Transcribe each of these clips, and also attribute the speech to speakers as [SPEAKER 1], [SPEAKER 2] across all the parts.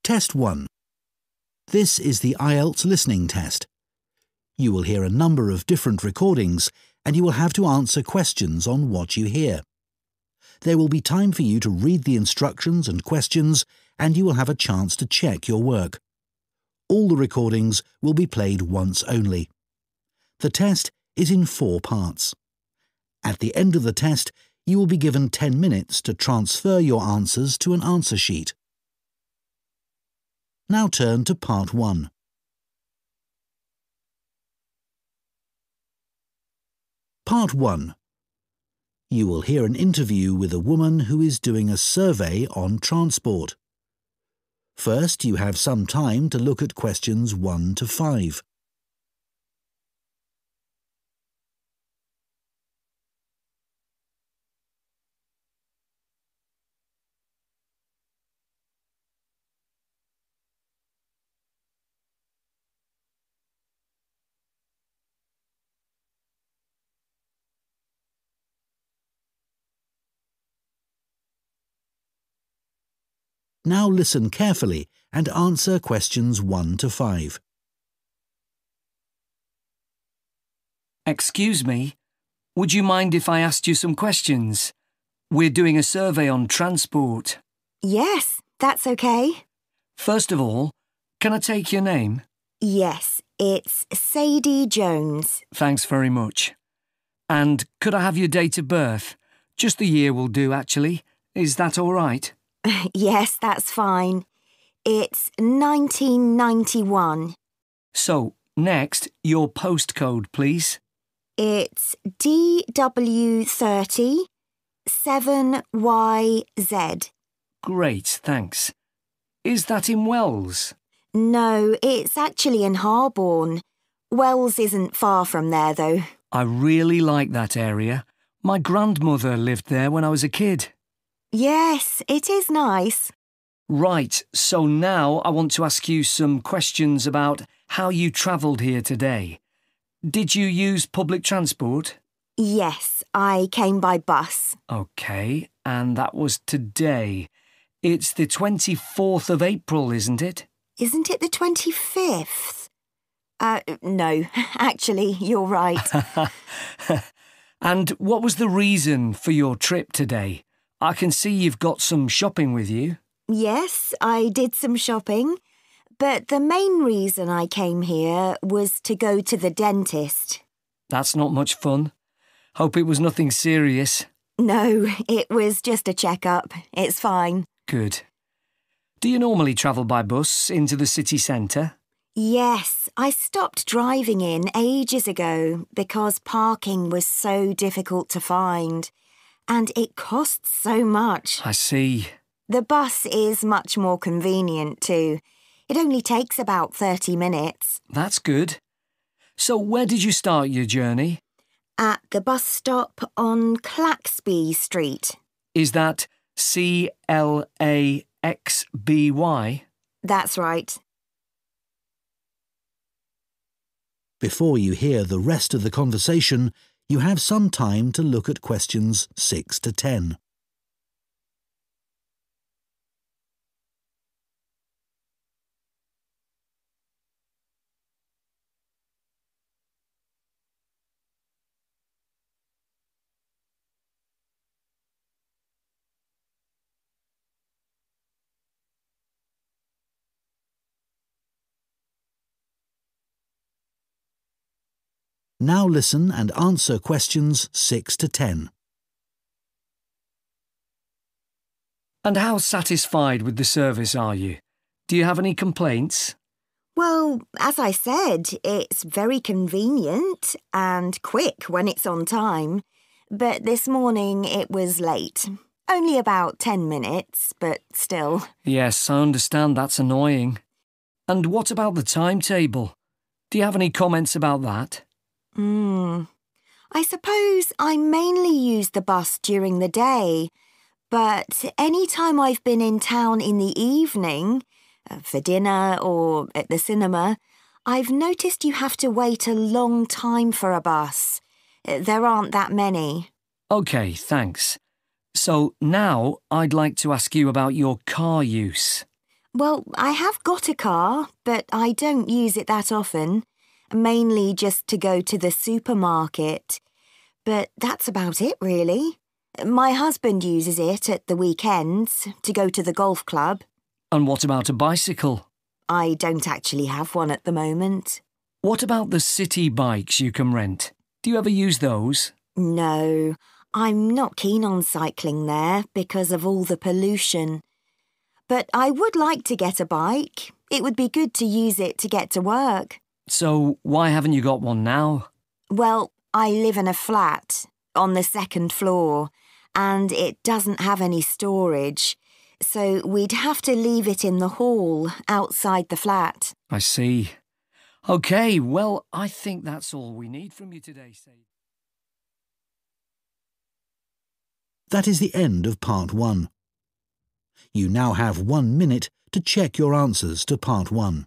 [SPEAKER 1] Test 1. This is the IELTS listening test. You will hear a number of different recordings and you will have to answer questions on what you hear. There will be time for you to read the instructions and questions and you will have a chance to check your work. All the recordings will be played once only. The test is in 4 parts. At the end of the test, you will be given 10 minutes to transfer your answers to an answer sheet. Now turn to Part 1. Part 1. You will hear an interview with a woman who is doing a survey on transport. First, you have some time to look at questions 1 to 5. Now listen carefully and answer questions 1 to 5.
[SPEAKER 2] Excuse me, would you mind if I asked you some questions? We're doing a survey on transport.
[SPEAKER 3] Yes, that's okay.
[SPEAKER 2] First of all, can I take your name?
[SPEAKER 3] Yes, it's Sadie Jones.
[SPEAKER 2] Thanks very much. And could I have your date of birth? Just the year will do, actually. Is that all right?
[SPEAKER 3] Yes, that's fine. It's 1991.
[SPEAKER 2] So, next, your postcode, please.
[SPEAKER 3] It's DW30 7YZ.
[SPEAKER 2] Great, thanks. Is that in Wells?
[SPEAKER 3] No, it's actually in Harborne. Wells isn't far from there, though.
[SPEAKER 2] I really like that area. My grandmother lived there when I was a kid.
[SPEAKER 3] Yes, it is nice.
[SPEAKER 2] Right, so now I want to ask you some questions about how you travelled here today. Did you use public transport?
[SPEAKER 3] Yes, I came by bus.
[SPEAKER 2] OK, and that was today. It's the 24th of April, isn't it?
[SPEAKER 3] Isn't it the 25th? No, actually, you're right.
[SPEAKER 2] And what was the reason for your trip today? I can see you've got some shopping with you.
[SPEAKER 3] Yes, I did some shopping, but the main reason I came here was to go to the dentist.
[SPEAKER 2] That's not much fun. Hope it was nothing serious.
[SPEAKER 3] No, it was just a checkup. It's fine.
[SPEAKER 2] Good. Do you normally travel by bus into the city centre?
[SPEAKER 3] Yes, I stopped driving in ages ago because parking was so difficult to find. And it costs so much.
[SPEAKER 2] I see.
[SPEAKER 3] The bus is much more convenient too. It only takes about 30 minutes.
[SPEAKER 2] That's good. So where did you start your journey?
[SPEAKER 3] At the bus stop on Claxby Street.
[SPEAKER 2] Is that CLAXBY?
[SPEAKER 3] That's right.
[SPEAKER 1] Before you hear the rest of the conversation, you have some time to look at questions 6 to 10. Now listen and answer questions 6 to 10.
[SPEAKER 2] And how satisfied with the service are you? Do you have any complaints?
[SPEAKER 3] Well, as I said, it's very convenient and quick when it's on time. But this morning it was late. Only about 10 minutes, but still.
[SPEAKER 2] Yes, I understand that's annoying. And what about the timetable? Do you have any comments about that?
[SPEAKER 3] I suppose I mainly use the bus during the day, but any time I've been in town in the evening, for dinner or at the cinema, I've noticed you have to wait a long time for a bus. There aren't that many.
[SPEAKER 2] OK, thanks. So now I'd like to ask you about your car use.
[SPEAKER 3] Well, I have got a car, but I don't use it that often, mainly just to go to the supermarket. But that's about it, really. My husband uses it at the weekends to go to the golf club.
[SPEAKER 2] And what about a bicycle?
[SPEAKER 3] I don't actually have one at the moment.
[SPEAKER 2] What about the city bikes you can rent? Do you ever use those?
[SPEAKER 3] No, I'm not keen on cycling there because of all the pollution. But I would like to get a bike. It would be good to use it to get to work.
[SPEAKER 2] So why haven't you got one now?
[SPEAKER 3] Well, I live in a flat on the second floor and it doesn't have any storage. So we'd have to leave it in the hall outside the flat.
[SPEAKER 2] I see. OK, well, I think that's all we need from you today, Sadie.
[SPEAKER 1] That is the end of part 1. You now have 1 minute to check your answers to part 1.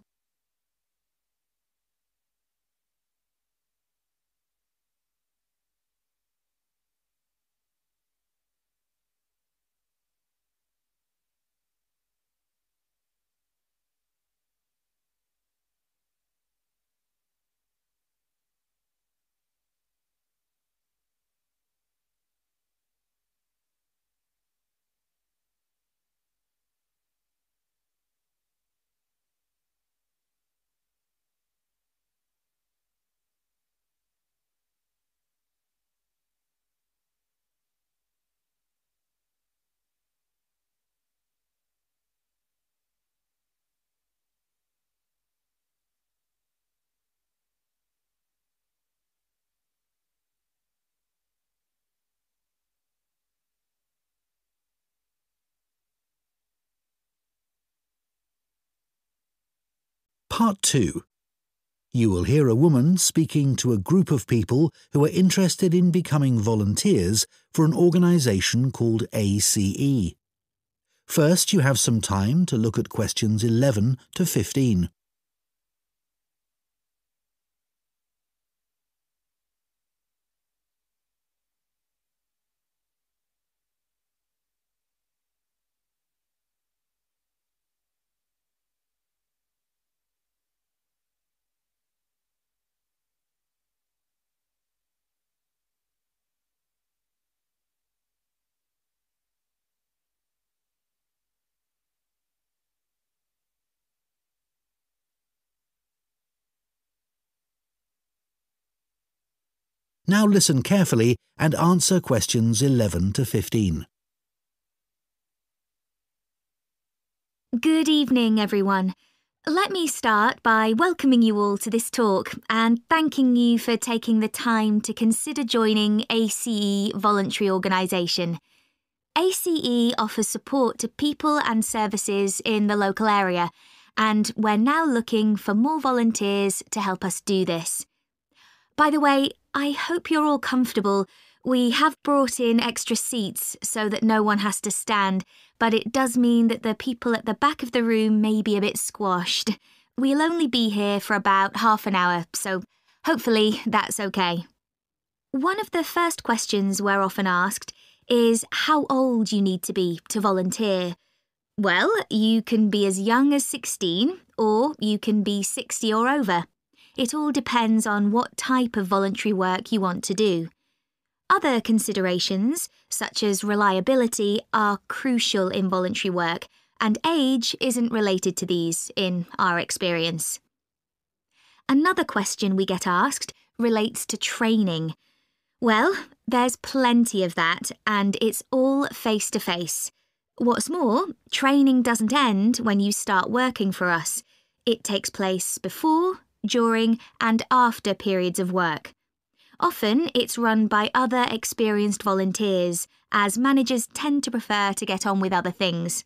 [SPEAKER 1] Part 2. You will hear a woman speaking to a group of people who are interested in becoming volunteers for an organisation called ACE. First, you have some time to look at questions 11 to 15. Now listen carefully and answer questions 11 to 15.
[SPEAKER 4] Good evening, everyone. Let me start by welcoming you all to this talk and thanking you for taking the time to consider joining ACE Voluntary Organisation. ACE offers support to people and services in the local area, and we're now looking for more volunteers to help us do this. By the way, I hope you're all comfortable. We have brought in extra seats so that no one has to stand, but it does mean that the people at the back of the room may be a bit squashed. We'll only be here for about half an hour, so hopefully that's okay. One of the first questions we're often asked is how old you need to be to volunteer. Well, you can be as young as 16, or you can be 60 or over. It all depends on what type of voluntary work you want to do. Other considerations, such as reliability, are crucial in voluntary work, and age isn't related to these, in our experience. Another question we get asked relates to training. Well, there's plenty of that, and it's all face-to-face. What's more, training doesn't end when you start working for us. It takes place before, during and after periods of work. Often it's run by other experienced volunteers, as managers tend to prefer to get on with other things.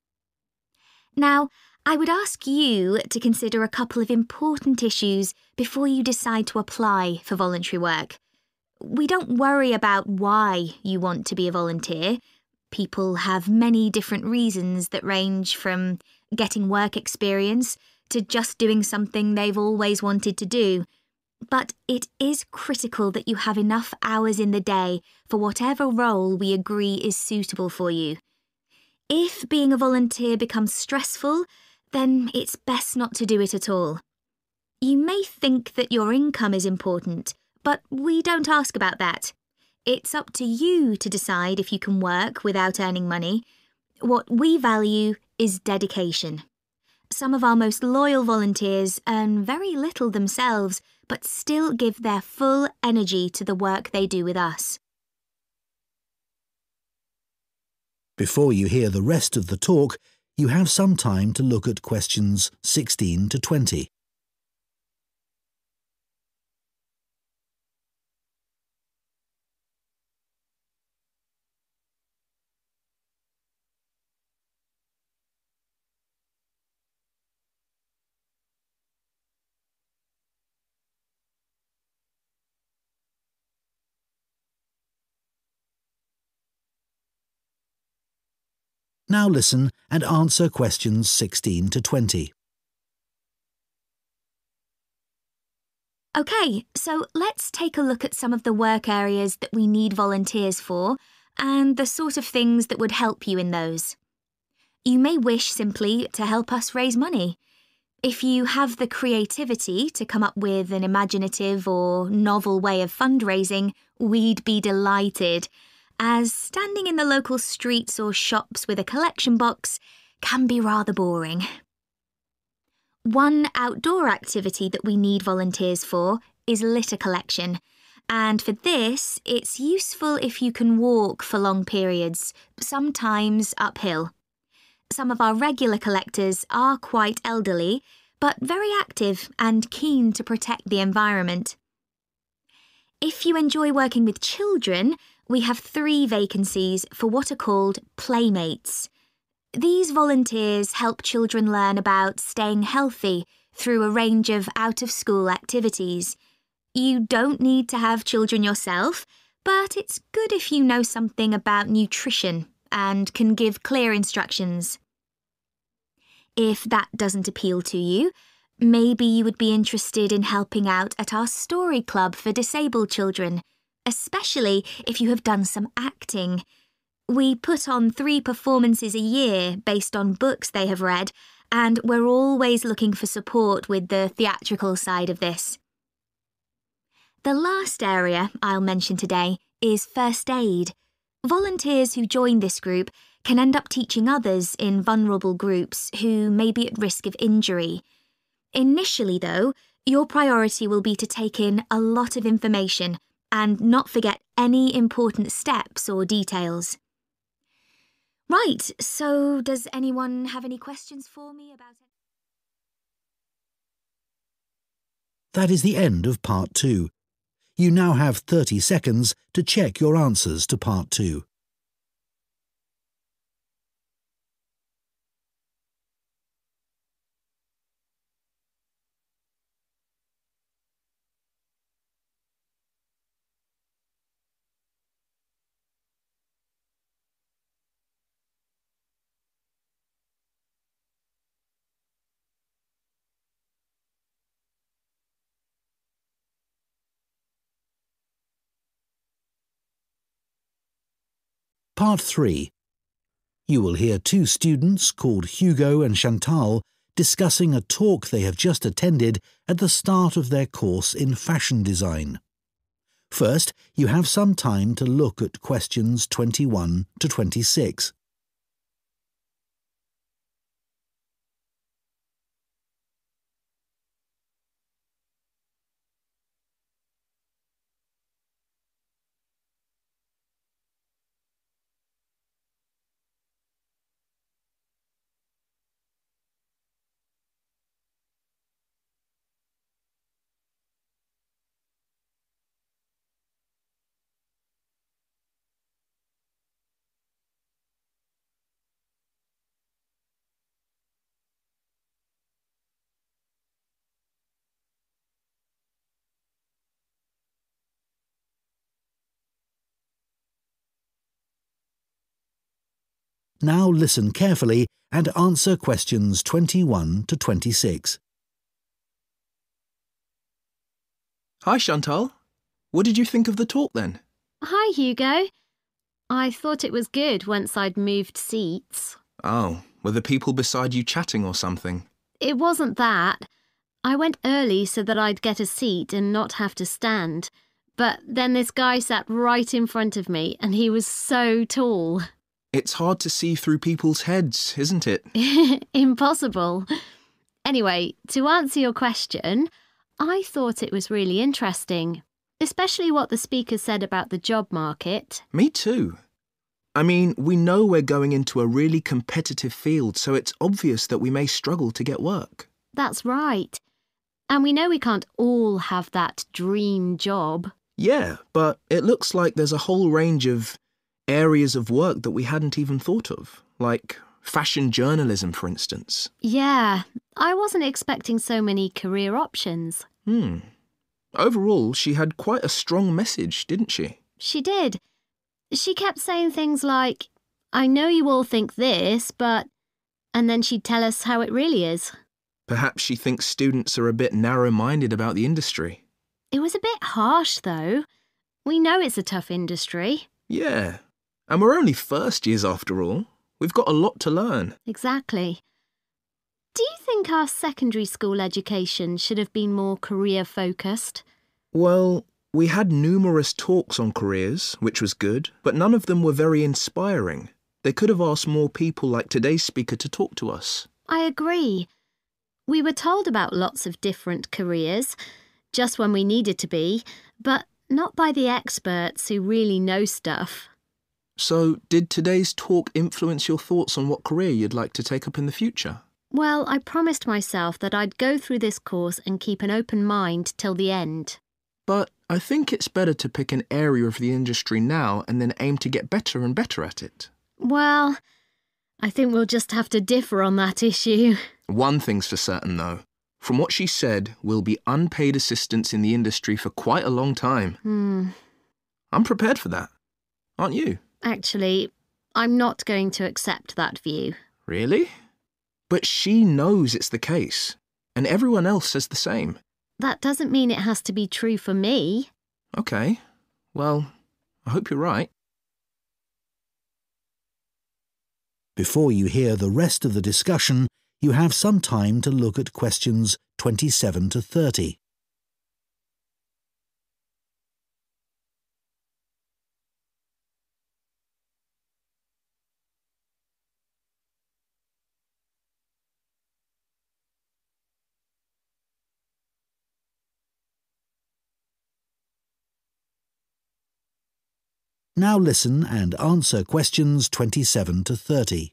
[SPEAKER 4] Now, I would ask you to consider a couple of important issues before you decide to apply for voluntary work. We don't worry about why you want to be a volunteer. People have many different reasons that range from getting work experience to just doing something they've always wanted to do. But it is critical that you have enough hours in the day for whatever role we agree is suitable for you. If being a volunteer becomes stressful, then it's best not to do it at all. You may think that your income is important, but we don't ask about that. It's up to you to decide if you can work without earning money. What we value is dedication. Some of our most loyal volunteers earn very little themselves, but still give their full energy to the work they do with us.
[SPEAKER 1] Before you hear the rest of the talk, you have some time to look at questions 16 to 20. Now listen and answer questions 16 to 20.
[SPEAKER 4] OK, so let's take a look at some of the work areas that we need volunteers for and the sort of things that would help you in those. You may wish simply to help us raise money. If you have the creativity to come up with an imaginative or novel way of fundraising, we'd be delighted, as standing in the local streets or shops with a collection box can be rather boring. One outdoor activity that we need volunteers for is litter collection, and for this, it's useful if you can walk for long periods, sometimes uphill. Some of our regular collectors are quite elderly, but very active and keen to protect the environment. If you enjoy working with children, we have 3 vacancies for what are called playmates. These volunteers help children learn about staying healthy through a range of out-of-school activities. You don't need to have children yourself, but it's good if you know something about nutrition and can give clear instructions. If that doesn't appeal to you, maybe you would be interested in helping out at our story club for disabled children, especially if you have done some acting. We put on 3 performances a year based on books they have read, and we're always looking for support with the theatrical side of this. The last area I'll mention today is first aid. Volunteers who join this group can end up teaching others in vulnerable groups who may be at risk of injury. Initially, though, your priority will be to take in a lot of information and not forget any important steps or details. Right, so does anyone have any questions for me about it?
[SPEAKER 1] That is the end of Part 2. You now have 30 seconds to check your answers to Part 2. Part 3. You will hear 2 students called Hugo and Chantal discussing a talk they have just attended at the start of their course in fashion design. First, you have some time to look at questions 21 to 26. Now listen carefully and answer questions 21 to 26.
[SPEAKER 5] Hi, Chantal. What did you think of the talk then?
[SPEAKER 6] Hi, Hugo.
[SPEAKER 5] I thought it was good once I'd moved seats.
[SPEAKER 6] Oh, were the people beside you chatting or something?
[SPEAKER 5] It wasn't that. I went early so that I'd get a seat and not have to stand. But then this guy sat right in front of me and he was so tall.
[SPEAKER 6] It's hard to see through people's heads, isn't it?
[SPEAKER 5] Impossible. Anyway, to answer your question, I thought it was really interesting, especially what the speaker said about the job market.
[SPEAKER 6] Me too. I mean, we know we're going into a really competitive field, so it's obvious that we may struggle to get work.
[SPEAKER 5] That's right. And we know we can't all have that dream job.
[SPEAKER 6] Yeah, but it looks like there's a whole range of areas of work that we hadn't even thought of, like fashion journalism, for instance.
[SPEAKER 5] Yeah, I wasn't expecting so many career options.
[SPEAKER 6] Overall, she had quite a strong message, didn't she?
[SPEAKER 5] She did. She kept saying things like, I know you all think this, but... And then she'd tell us how it really is.
[SPEAKER 6] Perhaps she thinks students are a bit narrow-minded about the industry.
[SPEAKER 5] It was a bit harsh, though. We know it's a tough industry.
[SPEAKER 6] Yeah, and we're only first years after all. We've got a lot to learn.
[SPEAKER 5] Exactly. Do you think our secondary school education should have been more career-focused?
[SPEAKER 6] Well, we had numerous talks on careers, which was good, but none of them were very inspiring. They could have asked more people like today's speaker to talk to us.
[SPEAKER 5] I agree. We were told about lots of different careers, just when we needed to be, but not by the experts who really know stuff.
[SPEAKER 6] So, did today's talk influence your thoughts on what career you'd like to take up in the future?
[SPEAKER 5] Well, I promised myself that I'd go through this course and keep an open mind till the end.
[SPEAKER 6] But I think it's better to pick an area of the industry now and then aim to get better and better at it.
[SPEAKER 5] Well, I think we'll just have to differ on that issue.
[SPEAKER 6] One thing's for certain, though. From what she said, we'll be unpaid assistants in the industry for quite a long time. I'm prepared for that. Aren't you?
[SPEAKER 5] Actually, I'm not going to accept that view.
[SPEAKER 6] Really? But she knows it's the case, and everyone else says the same.
[SPEAKER 5] That doesn't mean it has to be true for me.
[SPEAKER 6] OK. Well, I hope you're right.
[SPEAKER 1] Before you hear the rest of the discussion, you have some time to look at questions 27 to 30. Now listen and answer questions 27 to 30.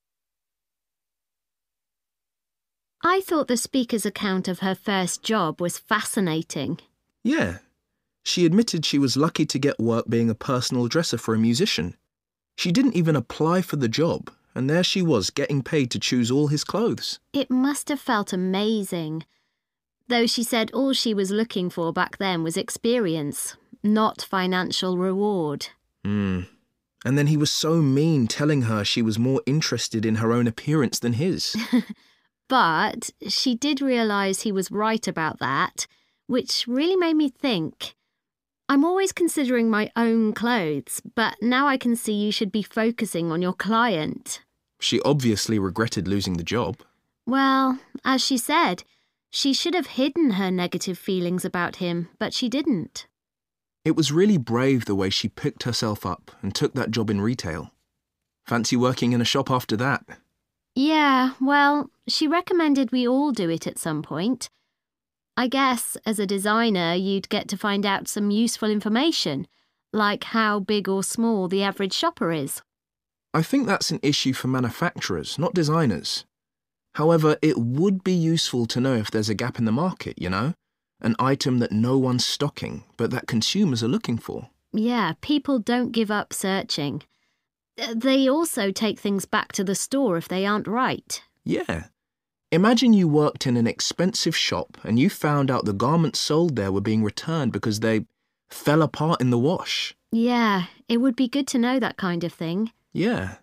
[SPEAKER 5] I thought the speaker's account of her first job was fascinating.
[SPEAKER 6] Yeah. She admitted she was lucky to get work being a personal dresser for a musician. She didn't even apply for the job, and there she was getting paid to choose all his clothes.
[SPEAKER 5] It must have felt amazing. Though she said all she was looking for back then was experience, not financial reward.
[SPEAKER 6] And then he was so mean, telling her she was more interested in her own appearance than his.
[SPEAKER 5] But she did realise he was right about that, which really made me think. I'm always considering my own clothes, but now I can see you should be focusing on your client.
[SPEAKER 6] She obviously regretted losing the job.
[SPEAKER 5] Well, as she said, she should have hidden her negative feelings about him, but she didn't.
[SPEAKER 6] It was really brave the way she picked herself up and took that job in retail. Fancy working in a shop after that?
[SPEAKER 5] Yeah, well, she recommended we all do it at some point. I guess, as a designer, you'd get to find out some useful information, like how big or small the average shopper is.
[SPEAKER 6] I think that's an issue for manufacturers, not designers. However, it would be useful to know if there's a gap in the market, you know? An item that no one's stocking, but that consumers are looking for.
[SPEAKER 5] Yeah, people don't give up searching. They also take things back to the store if they aren't right.
[SPEAKER 6] Yeah. Imagine you worked in an expensive shop and you found out the garments sold there were being returned because they fell apart in the wash.
[SPEAKER 5] Yeah, it would be good to know that kind of thing.
[SPEAKER 6] Yeah.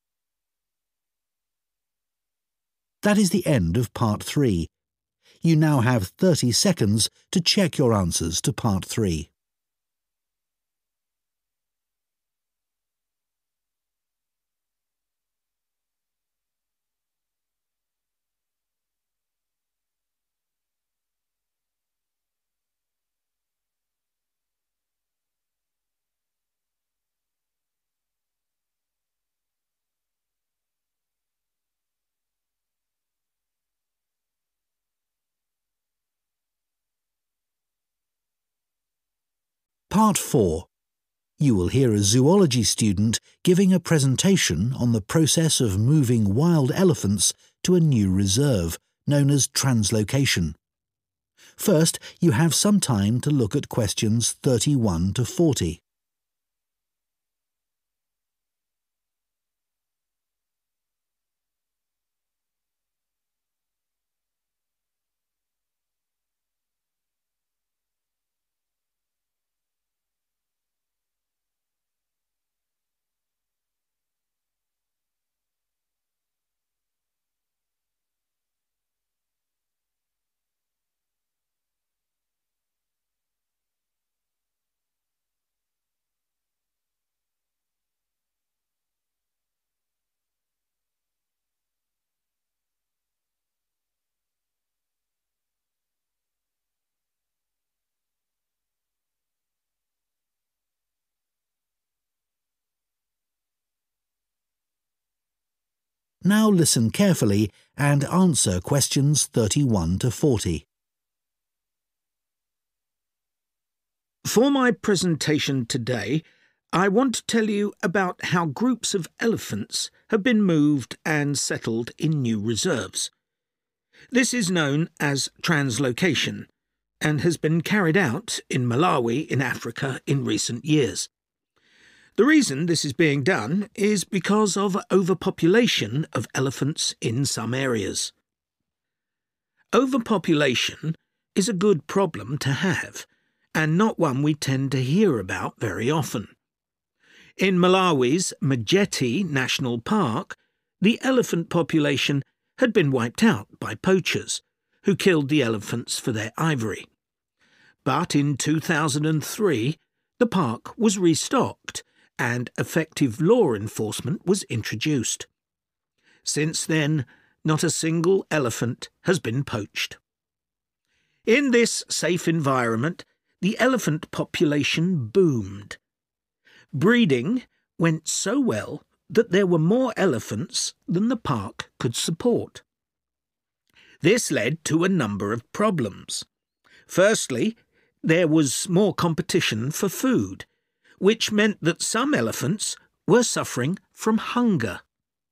[SPEAKER 1] That is the end of part 3. You now have 30 seconds to check your answers to part 3. Part 4. You will hear a zoology student giving a presentation on the process of moving wild elephants to a new reserve, known as translocation. First, you have some time to look at questions 31 to 40. Now listen carefully and answer questions 31 to 40.
[SPEAKER 7] For my presentation today, I want to tell you about how groups of elephants have been moved and settled in new reserves. This is known as translocation and has been carried out in Malawi in Africa in recent years. The reason this is being done is because of overpopulation of elephants in some areas. Overpopulation is a good problem to have, and not one we tend to hear about very often. In Malawi's Majete National Park, the elephant population had been wiped out by poachers, who killed the elephants for their ivory. But in 2003, the park was restocked, and effective law enforcement was introduced. Since then, not a single elephant has been poached. In this safe environment, the elephant population boomed. Breeding went so well that there were more elephants than the park could support. This led to a number of problems. Firstly, there was more competition for food, which meant that some elephants were suffering from hunger.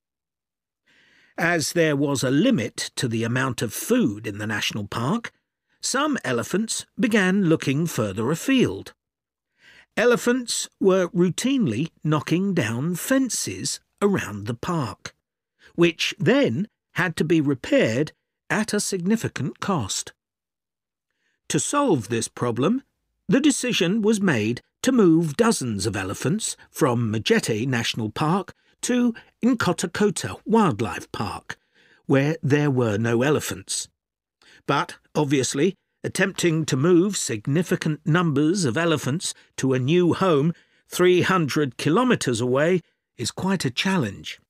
[SPEAKER 7] As there was a limit to the amount of food in the national park, some elephants began looking further afield. Elephants were routinely knocking down fences around the park, which then had to be repaired at a significant cost. To solve this problem, the decision was made to move dozens of elephants from Majete National Park to Nkhotakota Wildlife Park, where there were no elephants. But, obviously, attempting to move significant numbers of elephants to a new home 300 kilometres away is quite a challenge.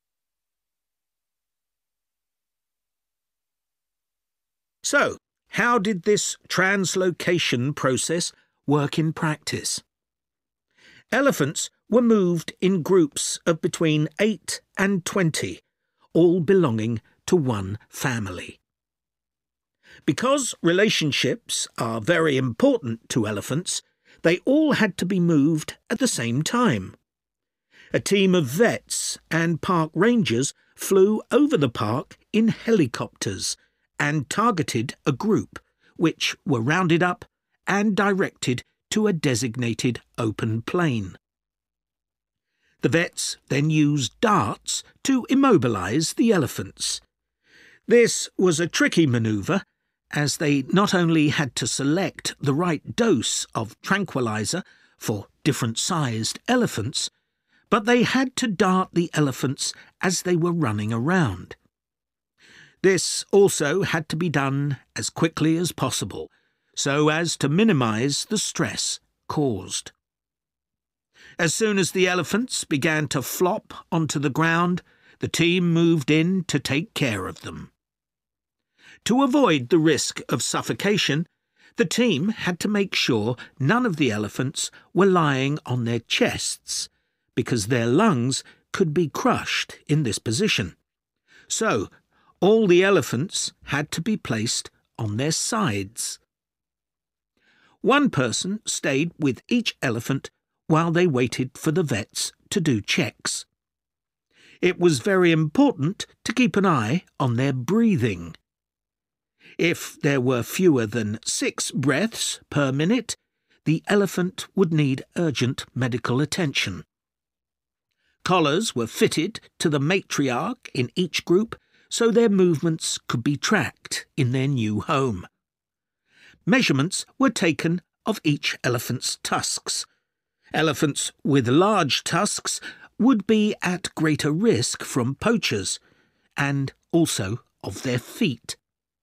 [SPEAKER 7] So, how did this translocation process work in practice? Elephants were moved in groups of between 8 and 20, all belonging to one family. Because relationships are very important to elephants, they all had to be moved at the same time. A team of vets and park rangers flew over the park in helicopters and targeted a group, which were rounded up and directed to a designated open plain. The vets then used darts to immobilise the elephants. This was a tricky manoeuvre, as they not only had to select the right dose of tranquiliser for different-sized elephants, but they had to dart the elephants as they were running around. This also had to be done as quickly as possible, so as to minimise the stress caused. As soon as the elephants began to flop onto the ground, the team moved in to take care of them. To avoid the risk of suffocation, the team had to make sure none of the elephants were lying on their chests, because their lungs could be crushed in this position. So, all the elephants had to be placed on their sides. One person stayed with each elephant while they waited for the vets to do checks. It was very important to keep an eye on their breathing. If there were fewer than 6 breaths per minute, the elephant would need urgent medical attention. Collars were fitted to the matriarch in each group so their movements could be tracked in their new home. Measurements were taken of each elephant's tusks. Elephants with large tusks would be at greater risk from poachers, and also of their feet.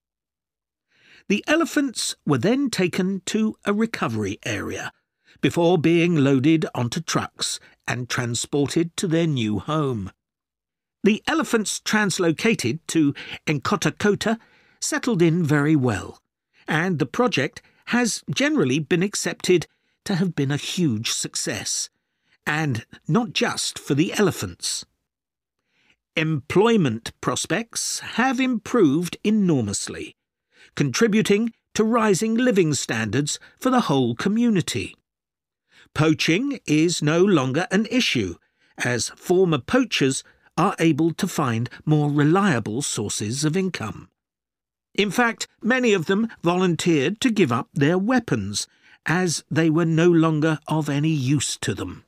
[SPEAKER 7] The elephants were then taken to a recovery area before being loaded onto trucks and transported to their new home. The elephants translocated to Nkhotakota settled in very well, and the project has generally been accepted to have been a huge success, and not just for the elephants. Employment prospects have improved enormously, contributing to rising living standards for the whole community. Poaching is no longer an issue, as former poachers are able to find more reliable sources of income. In fact, many of them volunteered to give up their weapons, as they were no longer of any use to them.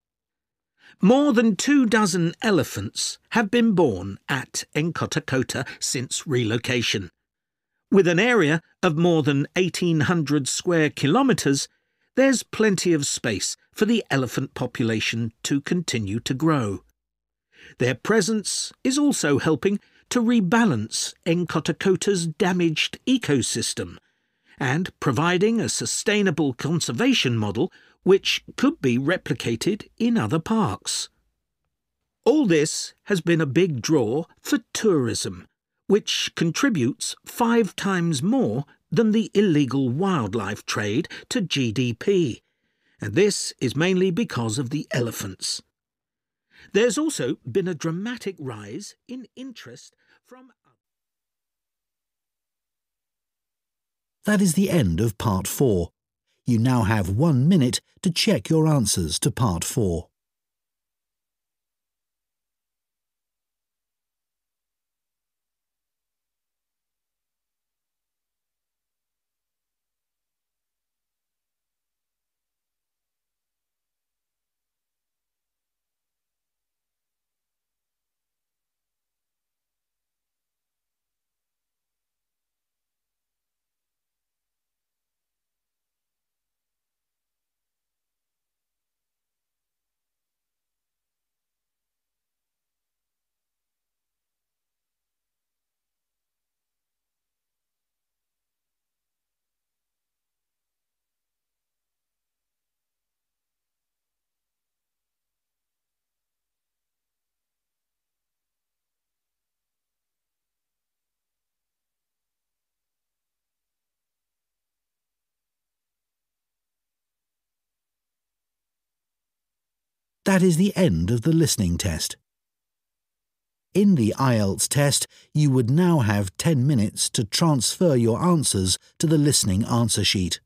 [SPEAKER 7] More than 24 elephants have been born at Nkhotakota since relocation. With an area of more than 1,800 square kilometres, there's plenty of space for the elephant population to continue to grow. Their presence is also helping to rebalance Nkhotakota's damaged ecosystem and providing a sustainable conservation model which could be replicated in other parks. All this has been a big draw for tourism, which contributes 5 times more than the illegal wildlife trade to GDP, and this is mainly because of the elephants. There's also been a dramatic rise in interest from...
[SPEAKER 1] That is the end of Part 4. You now have 1 minute to check your answers to Part 4. That is the end of the listening test. In the IELTS test, you would now have 10 minutes to transfer your answers to the listening answer sheet.